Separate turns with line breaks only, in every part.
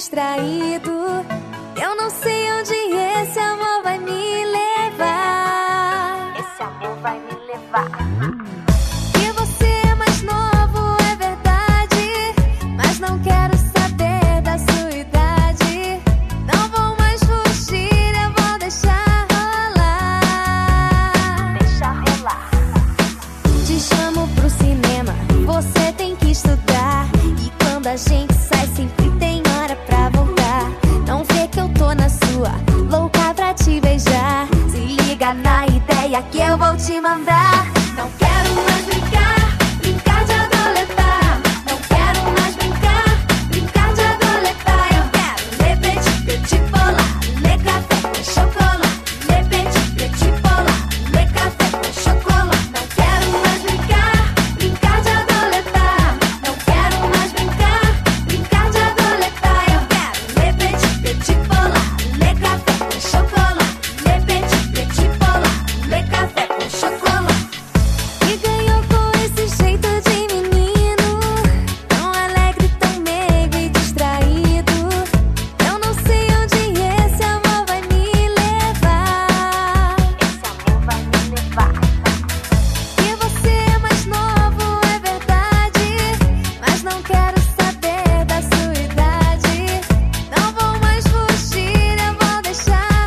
distraído. Eu não sei onde esse amor vai me levar.
Esse amor vai me levar.
Que você é mais novo, é verdade, mas não quero saber da sua idade. Não vou mais fugir, eu vou deixar rolar.
Deixar rolar.
Te chamo pro cinema, você tem que estudar. E quando a gente sai, sempre tem hora pra voltar. Não vê que eu tô na sua, louca pra te beijar. Se liga na ideia que eu vou te mandar. Não quero mais brincar, brincar de adoletar. Não quero mais brincar, brincar de adoletar. Eu quero ler petit, petit polar, ler café com chocolate. Ler petit, petit polar, ler café com chocolate. Não quero mais brincar, brincar de adoletar. Não quero mais brincar, brincar de adoletar. Eu quero ler petit, petit polar, ler café com chocolate. Ler petit, petit polar, ler café com chocolate. E ganhou com esse jeito de menino, tão alegre, tão meigo e distraído. Eu não sei onde esse amor vai me levar.
Esse amor vai me levar.
Que você é mais novo, é verdade, mas não quero saber da sua idade. Não vou mais fugir, eu vou deixar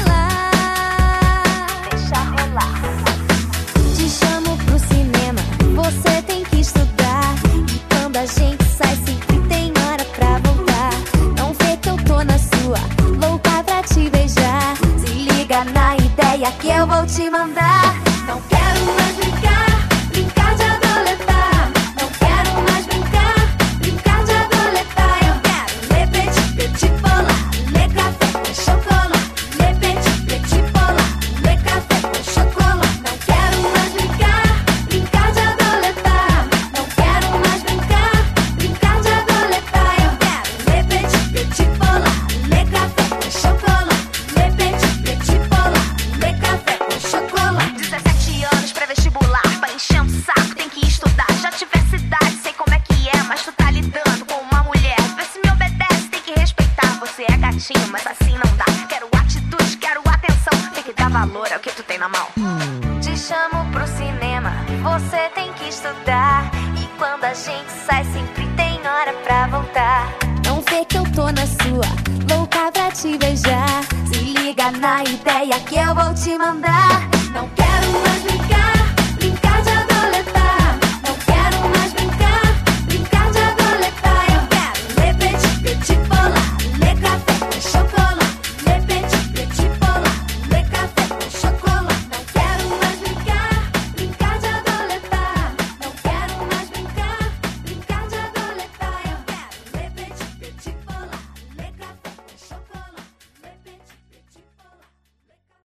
rolar.
Deixar rolar.
Te chamo pro cinema, você tem que estudar. E quando a gente sai, sempre tem hora pra voltar. Não vê que eu tô na sua, louca pra te beijar. Se liga na ideia que eu vou te mandar. Não quero mais brincar, brincar de adoletar. Não quero mais brincar, brincar de adoletar. Eu quero ler petit, petit polar, ler café com chocolate. Ler petit, petit polar, ler café com chocolate. Não quero mais brincar, brincar de adoletar. Não quero mais brincar, brincar de adoletar. Eu quero ler petit, petit polar, ler café com chocolate. Ler petit, petit polar, ler café com chocolate.
17 anos pré-vestibular, vai enchendo o saco, tem que estudar. Já tivesse idade, sei como é que é, mas tu tá lidando com uma mulher. Vê se me obedece, tem que respeitar. Você é gatinho, mas assim não dá. Quero atitude, quero atenção, tem que dar valor ao que tu tem na mão.
Te chamo pro cinema, você tem que estudar. E quando a gente sai, sempre tem hora pra voltar. Não vê que eu tô na sua, louca pra te beijar. Se liga na ideia que eu vou te mandar.